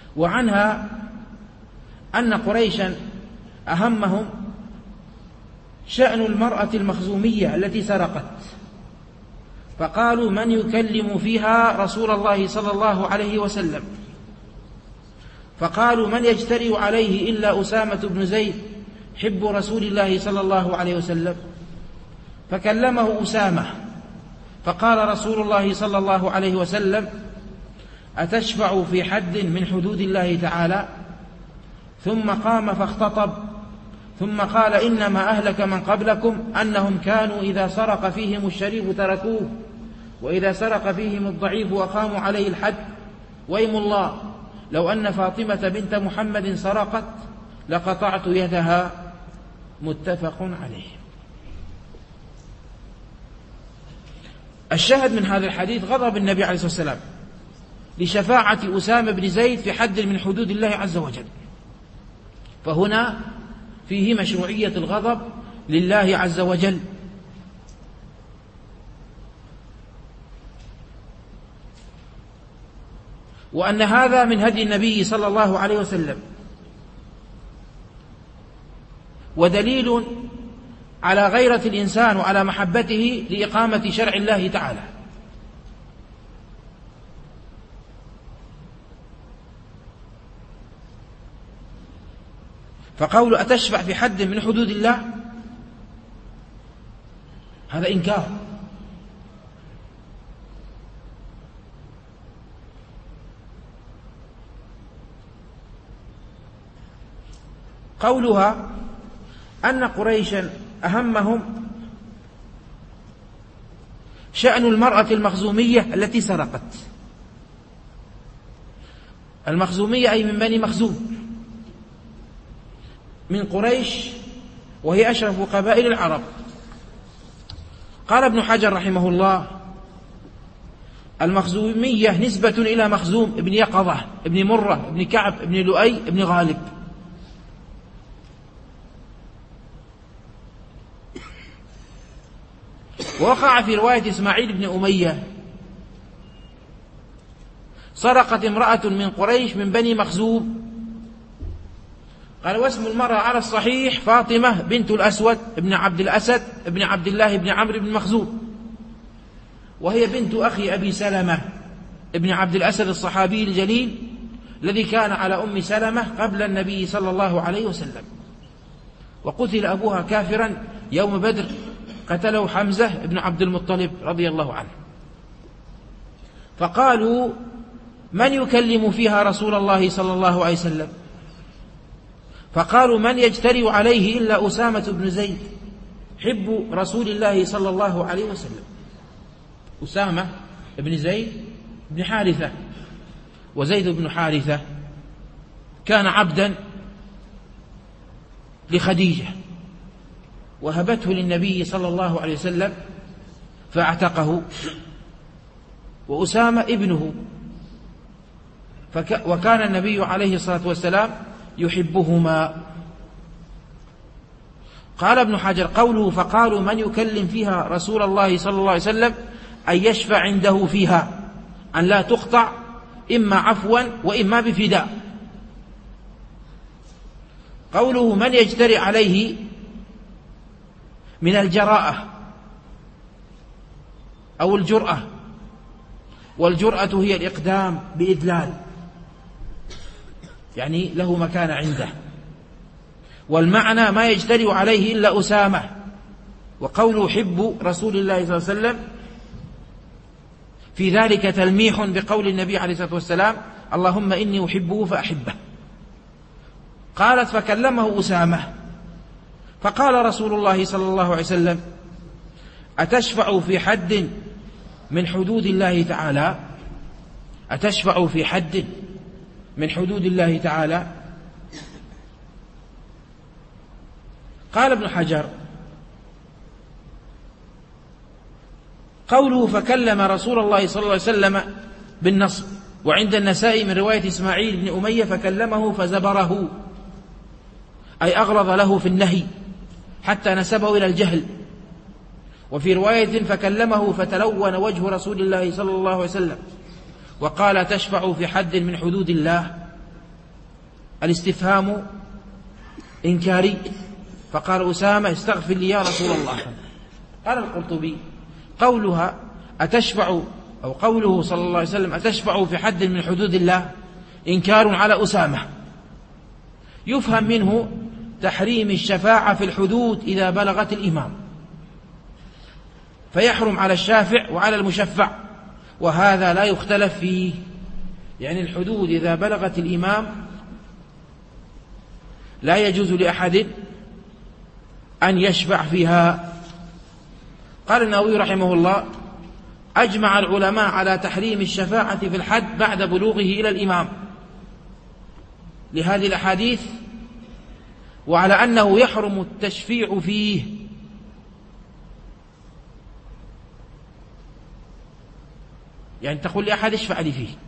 وعنها أن قريشا أهمهم شأن المرأة المخزومية التي سرقت، فقالوا من يكلم فيها رسول الله صلى الله عليه وسلم، فقالوا من يجترئ عليه إلا أسامة بن زيد حب رسول الله صلى الله عليه وسلم، فكلمه أسامة فقال رسول الله صلى الله عليه وسلم أتشفع في حد من حدود الله تعالى؟ ثم قام فاختطب ثم قال إنما أهلك من قبلكم أنهم كانوا إذا سرق فيهم الشريف تركوه، وإذا سرق فيهم الضعيف أقاموا عليه الحد، ويم الله لو أن فاطمة بنت محمد سرقت لقطعت يدها. متفق عليه. الشاهد من هذا الحديث غضب النبي عليه الصلاة والسلام لشفاعة أسامة بن زيد في حد من حدود الله عز وجل، فهنا فيه مشروعية الغضب لله عز وجل. وأن هذا من هدي النبي صلى الله عليه وسلم، ودليل على غيرة الإنسان وعلى محبته لإقامة شرع الله تعالى. فقول أتشفع في حد من حدود الله هذا إنكار، قولها أن قريشا أهمهم شأن المرأة المخزومية التي سرقت. المخزومية أي من بني مخزوم من قريش، وهي أشرف قبائل العرب. قال ابن حجر رحمه الله المخزومية نسبة إلى مخزوم ابن يقظة ابن مرة ابن كعب ابن لؤي ابن غالب. ووقع في رواية إسماعيل بن أمية سرقت امرأة من قريش من بني مخزوم. قال واسم المرأة على الصحيح فاطمة بنت الأسود ابن عبد الأسد ابن عبد الله بن عمرو بن مخزوم، وهي بنت أخي أبي سلمة ابن عبد الأسد الصحابي الجليل الذي كان على أم سلمة قبل النبي صلى الله عليه وسلم، وقتل أبوها كافرا يوم بدر، قتله حمزة ابن عبد المطلب رضي الله عنه. فقالوا من يكلم فيها رسول الله صلى الله عليه وسلم؟ فقالوا من يجترئ عليه إلا أسامة بن زيد حب رسول الله صلى الله عليه وسلم. أسامة بن زيد بن حارثة، وزيد بن حارثة كان عبدا لخديجة وهبته للنبي صلى الله عليه وسلم فاعتقه، وأسامة ابنه، وكان النبي عليه الصلاة والسلام يحبهما. قال ابن حجر قوله فقالوا من يكلم فيها رسول الله صلى الله عليه وسلم أن يشفع عنده فيها، أن لا تقطع إما عفوا وإما بفداء. قوله من يجترئ عليه من الجراءة أو الجرأة، والجرأة هي الإقدام بإدلال، يعني له مكان عنده، والمعنى ما يجترئ عليه إلا أسامة. وقوله حب رسول الله صلى الله عليه وسلم في ذلك تلميح بقول النبي عليه الصلاة والسلام اللهم إني أحبه فأحبه. قالت فكلمه أسامة فقال رسول الله صلى الله عليه وسلم أتشفع في حد من حدود الله تعالى؟ أتشفع في حد من حدود الله تعالى؟ قال ابن حجر قوله فكلم رسول الله صلى الله عليه وسلم بالنصب، وعند النسائي من رواية إسماعيل بن أمية فكلمه فزبره، أي أغلظ له في النهي حتى نسبه إلى الجهل. وفي رواية فكلمه فتلون وجه رسول الله صلى الله عليه وسلم وقال تشفع في حد من حدود الله. الاستفهام إنكاري، فقال أسامة استغفر لي يا رسول الله. قال القرطبي قولها أتشفع، أو قوله صلى الله عليه وسلم أتشفع في حد من حدود الله إنكار على أسامة، يفهم منه تحريم الشفاعة في الحدود إذا بلغت الإمام، فيحرم على الشافع وعلى المشفع، وهذا لا يختلف فيه. يعني الحدود إذا بلغت الإمام لا يجوز لأحد أن يشفع فيها. قال النووي رحمه الله أجمع العلماء على تحريم الشفاعة في الحد بعد بلوغه إلى الإمام لهذه الأحاديث، وعلى أنه يحرم التشفيع فيه. يعني تقول لأحد اشفع لي فيه.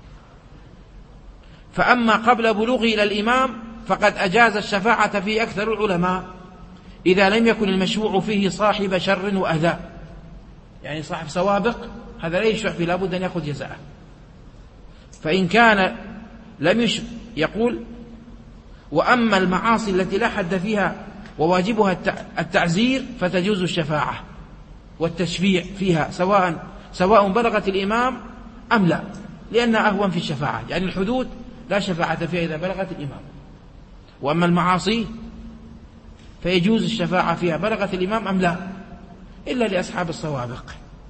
فأما قبل بلوغه إلى الإمام فقد أجاز الشفاعة فيه أكثر العلماء إذا لم يكن المشفوع فيه صاحب شر وأذى، يعني صاحب سوابق هذا لا يشفع فيه، لابد أن يأخذ جزاءه. فإن كان لم يقول وأما المعاصي التي لا حد فيها وواجبها التعزير فتجوز الشفاعة والتشفيع فيها سواء بلغت الإمام أم لا، لأنها أهون في الشفاعة. يعني الحدود لا شفاعة فيها إذا بلغت الإمام، وأما المعاصي فيجوز الشفاعة فيها بلغت الإمام أم لا، إلا لأصحاب السوابق.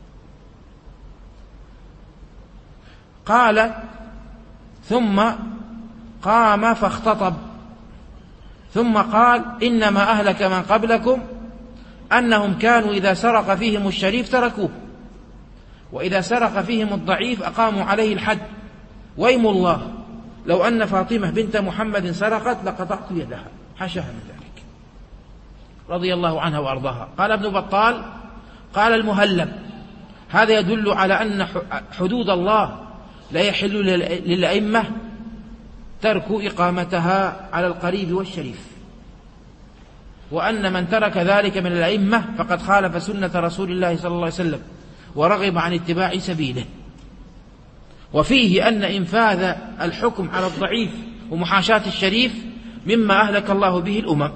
قال ثم قام فاختطب ثم قال إنما أهلك من قبلكم أنهم كانوا إذا سرق فيهم الشريف تركوه، وإذا سرق فيهم الضعيف أقاموا عليه الحد، ويم الله لو أن فاطمة بنت محمد سرقت لقطعت يدها، حاشاها من ذلك، رضي الله عنها وأرضاها. قال ابن بطال قال المهلب هذا يدل على أن حدود الله لا يحل للأئمة ترك إقامتها على القريب والشريف، وأن من ترك ذلك من الأئمة فقد خالف سنة رسول الله صلى الله عليه وسلم ورغب عن اتباع سبيله. وفيه أن إنفاذ الحكم على الضعيف ومحاشاة الشريف مما أهلك الله به الأمم.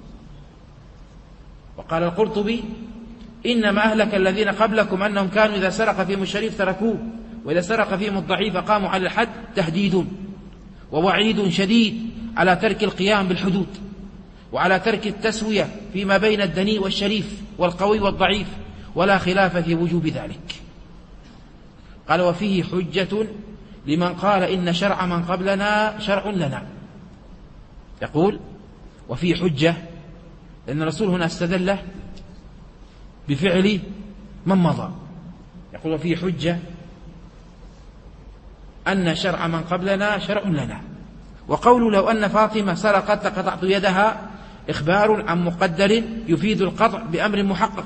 وقال القرطبي إنما أهلك الذين قبلكم أنهم كانوا إذا سرق فيهم الشريف تركوه، وإذا سرق فيهم الضعيف قاموا على الحد، تهديد ووعيد شديد على ترك القيام بالحدود وعلى ترك التسوية فيما بين الدنيء والشريف والقوي والضعيف، ولا خلاف في وجوب ذلك. قال وفيه حجة لمن قال إن شرع من قبلنا شرع لنا. يقول وفيه حجة لأن الرسول هنا استدل بفعل من مضى. يقول وفيه حجة أن شرع من قبلنا شرع لنا. وقول لو أن فاطمة سرقت لقطعت يدها إخبار عن مقدر يفيد القطع بأمر محقق،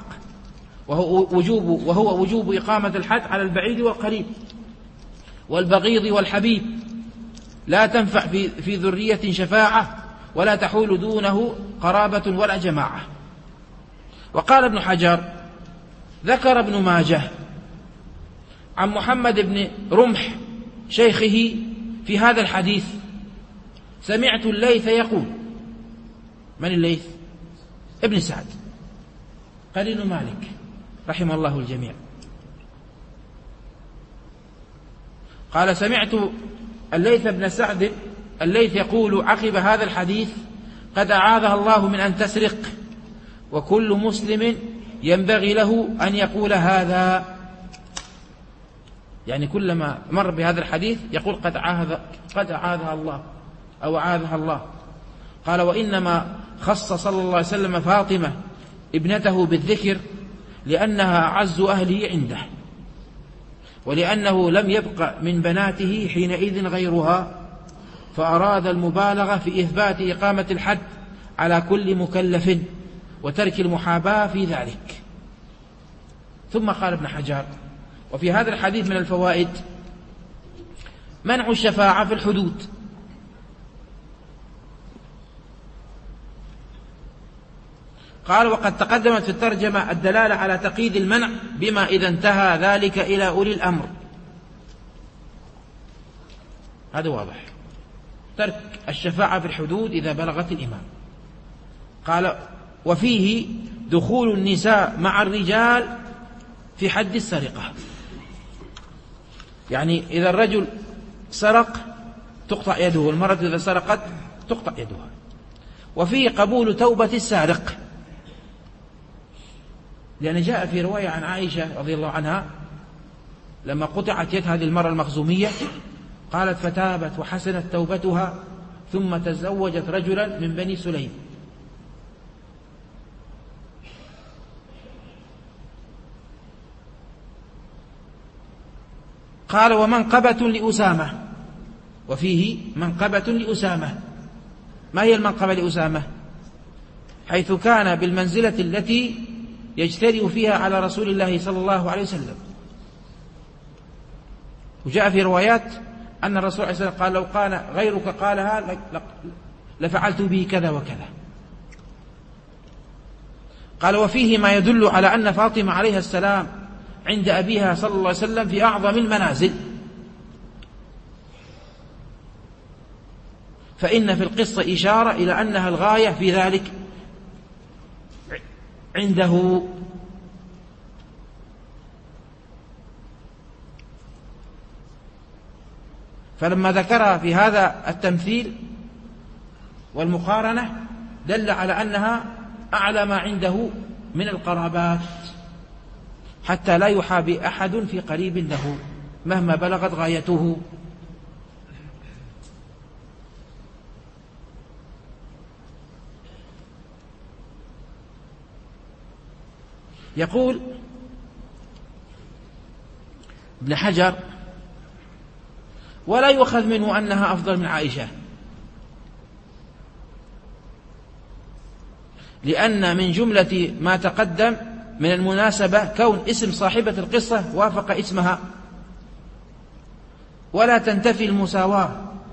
وهو وجوب إقامة الحد على البعيد والقريب والبغيض والحبيب، لا تنفع في ذرية شفاعة ولا تحول دونه قرابة ولا جماعة. وقال ابن حجر ذكر ابن ماجه عن محمد بن رمح شيخه في هذا الحديث سمعت الليث يقول. من الليث؟ ابن سعد قرين مالك رحم الله الجميع. قال سمعت الليث بن سعد الليث يقول عقب هذا الحديث قد أعاذها الله من أن تسرق، وكل مسلم ينبغي له أن يقول هذا. يعني كلما مر بهذا الحديث يقول قد أعاذها الله أو أعاذها الله. قال وإنما خص صلى الله عليه وسلم فاطمة ابنته بالذكر لأنها أعز أهله عنده، ولأنه لم يبق من بناته حينئذ غيرها، فأراد المبالغة في إثبات إقامة الحد على كل مكلف وترك المحاباة في ذلك. ثم قال ابن حجر وفي هذا الحديث من الفوائد منع الشفاعة في الحدود. قال وقد تقدمت في الترجمة الدلالة على تقييد المنع بما إذا انتهى ذلك إلى أولي الأمر. هذا واضح. ترك الشفاعة في الحدود إذا بلغت الإمام. قال وفيه دخول النساء مع الرجال في حد السرقة، يعني إذا الرجل سرق تقطع يده، والمرأة إذا سرقت تقطع يدها. وفيه قبول توبة السارق، لأن جاء في رواية عن عائشة رضي الله عنها لما قطعت يد هذه المرأة المخزومية قالت فتابت وحسنت توبتها ثم تزوجت رجلا من بني سليم. قال ومنقبة لأسامة، وفيه منقبة لأسامة. ما هي المنقبة لأسامة؟ حيث كان بالمنزلة التي يجترئ فيها على رسول الله صلى الله عليه وسلم. وجاء في روايات أن الرسول عليه السلام قال لو كان غيرك قالها لفعلت به كذا وكذا. قال وفيه ما يدل على أن فاطمة عليها السلام عند أبيها صلى الله عليه وسلم في أعظم المنازل، فإن في القصة إشارة إلى أنها الغاية في ذلك عنده. فلما ذكرها في هذا التمثيل والمقارنة دل على أنها أعلى ما عنده من القرابات، حتى لا يحابي أحد في قريب له مهما بلغت غايته. يقول ابن حجر ولا يؤخذ منه أنها أفضل من عائشة، لأن من جملة ما تقدم من المناسبة كون اسم صاحبة القصة وافق اسمها، ولا تنتفي المساواة.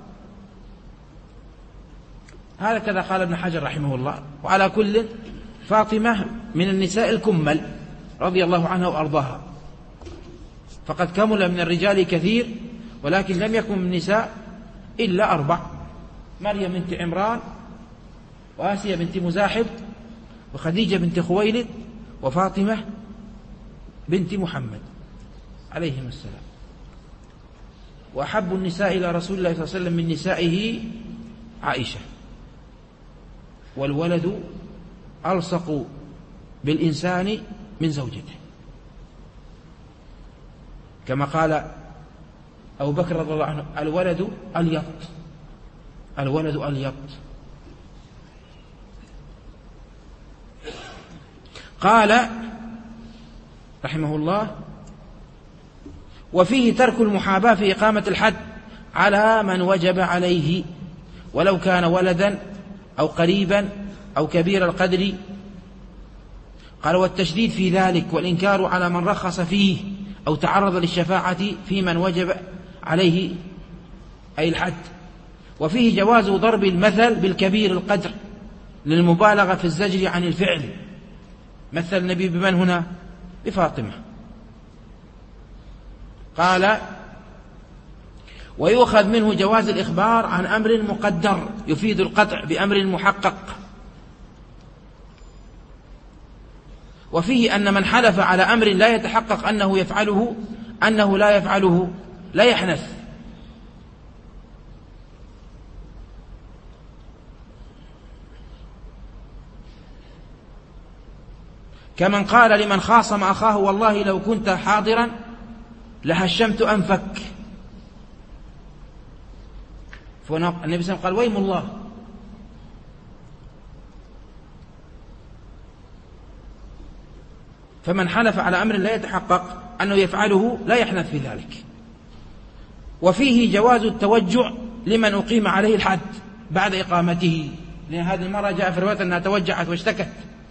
هذا كذا قال ابن حجر رحمه الله. وعلى كل فاطمة من النساء الكمل رضي الله عنها وأرضاها، فقد كمل من الرجال كثير، ولكن لم يكن من النساء إلا 4: مريم بنت عمران، وآسيا بنت مزاحم، وخديجة بنت خويلد، وفاطمة بنت محمد عليهم السلام. وأحب النساء إلى رسول الله صلى الله عليه وسلم من نسائه عائشة، والولد ألصق بالإنسان من زوجته، كما قال أبو بكر رضي الله عنه الولد اليط، الولد اليط. قال رحمه الله وفيه ترك المحاباة في إقامة الحد على من وجب عليه، ولو كان ولدا أو قريبا أو كبير القدر. قال والتشديد في ذلك والإنكار على من رخص فيه أو تعرض للشفاعة في من وجب عليه أي الحد. وفيه جواز ضرب المثل بالكبير القدر للمبالغة في الزجر عن الفعل. مثل النبي بمن هنا؟ بفاطمة. قال ويؤخذ منه جواز الإخبار عن أمر مقدر يفيد القطع بأمر محقق. وفيه أن من حلف على أمر لا يتحقق أنه يفعله أنه لا يفعله لا يحنث. كمن قال لمن خاصم أخاه والله لو كنت حاضرا لهشمت أنفك. فالنبي صلى الله عليه وسلم قال ويم الله. فمن حلف على أمر لا يتحقق أنه يفعله لا يحنث في ذلك. وفيه جواز التوجع لمن أقيم عليه الحد بعد إقامته، لأن هذه المرة جاء في الرواية أنها توجعت واشتكت.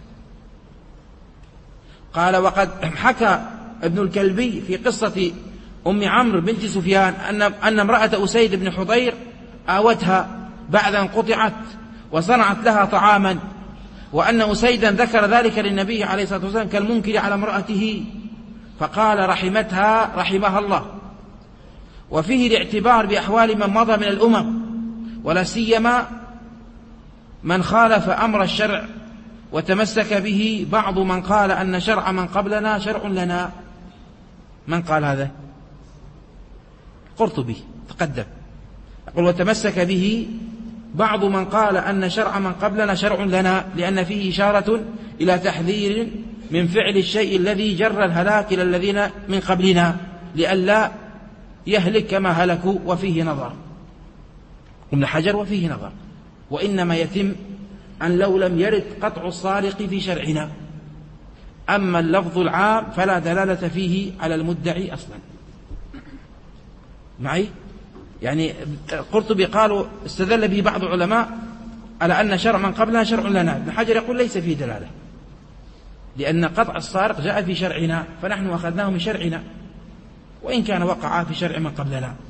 قال وقد حكى ابن الكلبي في قصة أم عمرو بنت سفيان أن امرأة أسيد بن حضير آوتها بعد أن قطعت وصنعت لها طعاما، وأن أسيدا ذكر ذلك للنبي عليه الصلاة والسلام كالمنكر على امرأته، فقال رحمتها رحمها الله. وفيه الاعتبار بأحوال من مضى من الأمم، ولا سيما من خالف أمر الشرع وتمسك به بعض من قال أن شرع من قبلنا شرع لنا. من قال هذا؟ قرطبي تقدم يقول وتمسك به بعض من قال أن شرع من قبلنا شرع لنا، لأن فيه إشارة إلى تحذير من فعل الشيء الذي جر الهلاك إلى الذين من قبلنا لئلا يهلك كما هلكوا. وفيه نظر ابن حجر وفيه نظر، وإنما يتم أن لو لم يرد قطع الصارق في شرعنا، أما اللفظ العام فلا دلالة فيه على المدعي أصلا. معي؟ يعني قرطبي قالوا استدل به بعض العلماء على أن شرع من قبلنا شرع لنا، ابن حجر يقول ليس فيه دلالة، لأن قطع الصارق جاء في شرعنا فنحن أخذناه من شرعنا وإن كان وقع في شرع من قبلنا.